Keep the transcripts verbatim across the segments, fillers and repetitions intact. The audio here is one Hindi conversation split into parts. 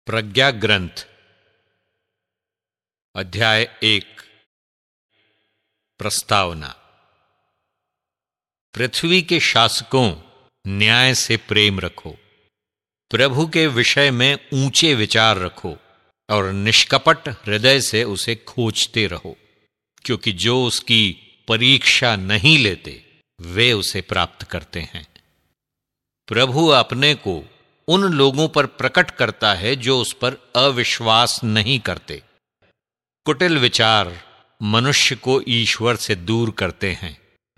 प्रज्ञा ग्रंथ अध्याय एक। प्रस्तावना। पृथ्वी के शासकों, न्याय से प्रेम रखो, प्रभु के विषय में ऊंचे विचार रखो और निष्कपट हृदय से उसे खोजते रहो, क्योंकि जो उसकी परीक्षा नहीं लेते वे उसे प्राप्त करते हैं। प्रभु अपने को उन लोगों पर प्रकट करता है जो उस पर अविश्वास नहीं करते। कुटिल विचार मनुष्य को ईश्वर से दूर करते हैं।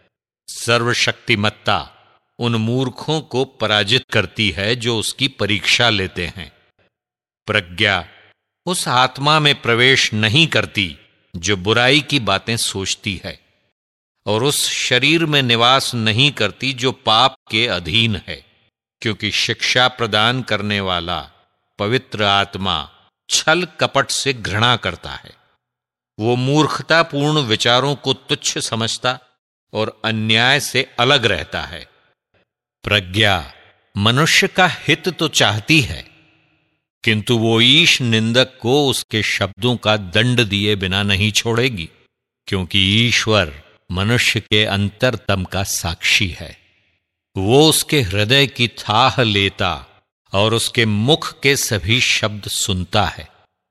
सर्वशक्तिमत्ता उन मूर्खों को पराजित करती है जो उसकी परीक्षा लेते हैं। प्रज्ञा उस आत्मा में प्रवेश नहीं करती जो बुराई की बातें सोचती है, और उस शरीर में निवास नहीं करती जो पाप के अधीन है, क्योंकि शिक्षा प्रदान करने वाला पवित्र आत्मा छल कपट से घृणा करता है। वो मूर्खतापूर्ण विचारों को तुच्छ समझता और अन्याय से अलग रहता है। प्रज्ञा मनुष्य का हित तो चाहती है, किंतु वो ईश निंदक को उसके शब्दों का दंड दिए बिना नहीं छोड़ेगी, क्योंकि ईश्वर मनुष्य के अंतरतम का साक्षी है। वो उसके हृदय की थाह लेता और उसके मुख के सभी शब्द सुनता है।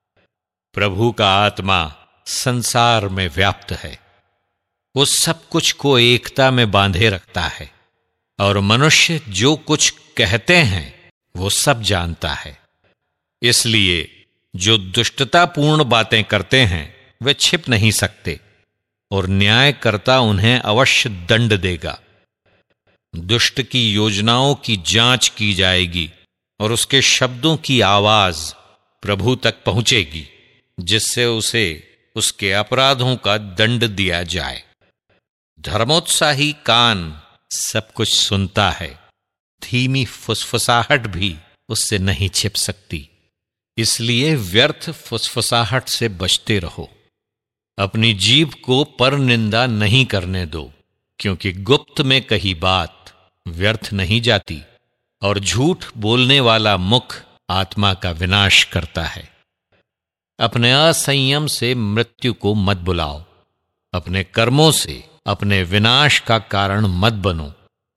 प्रभु का आत्मा संसार में व्याप्त है। वो सब कुछ को एकता में बांधे रखता है, और मनुष्य जो कुछ कहते हैं वो सब जानता है। इसलिए जो दुष्टतापूर्ण बातें करते हैं वे छिप नहीं सकते, और न्यायकर्ता उन्हें अवश्य दंड देगा। दुष्ट की योजनाओं की जांच की जाएगी और उसके शब्दों की आवाज प्रभु तक पहुंचेगी, जिससे उसे उसके अपराधों का दंड दिया जाए। धर्मोत्साही कान सब कुछ सुनता है, धीमी फुसफुसाहट भी उससे नहीं छिप सकती। इसलिए व्यर्थ फुसफुसाहट से बचते रहो। अपनी जीभ को परनिंदा नहीं करने दो, क्योंकि गुप्त में कही बात व्यर्थ नहीं जाती, और झूठ बोलने वाला मुख आत्मा का विनाश करता है। अपने असंयम से मृत्यु को मत बुलाओ, अपने कर्मों से अपने विनाश का कारण मत बनो।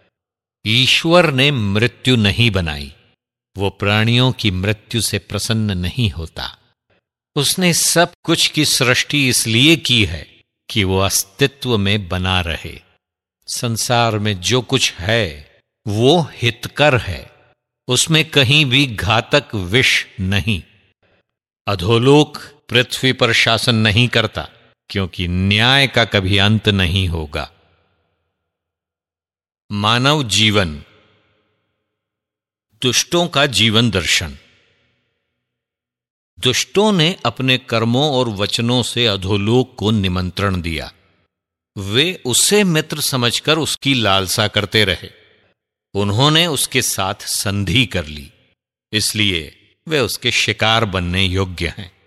ईश्वर ने मृत्यु नहीं बनाई, वो प्राणियों की मृत्यु से प्रसन्न नहीं होता। उसने सब कुछ की सृष्टि इसलिए की है कि वो अस्तित्व में बना रहे। संसार में जो कुछ है वो हितकर है, उसमें कहीं भी घातक विष नहीं। अधोलोक पृथ्वी पर शासन नहीं करता, क्योंकि न्याय का कभी अंत नहीं होगा। मानव जीवन। दुष्टों का जीवन दर्शन। दुष्टों ने अपने कर्मों और वचनों से अधोलोक को निमंत्रण दिया। वे उसे मित्र समझकर उसकी लालसा करते रहे। उन्होंने उसके साथ संधि कर ली, इसलिए वे उसके शिकार बनने योग्य हैं।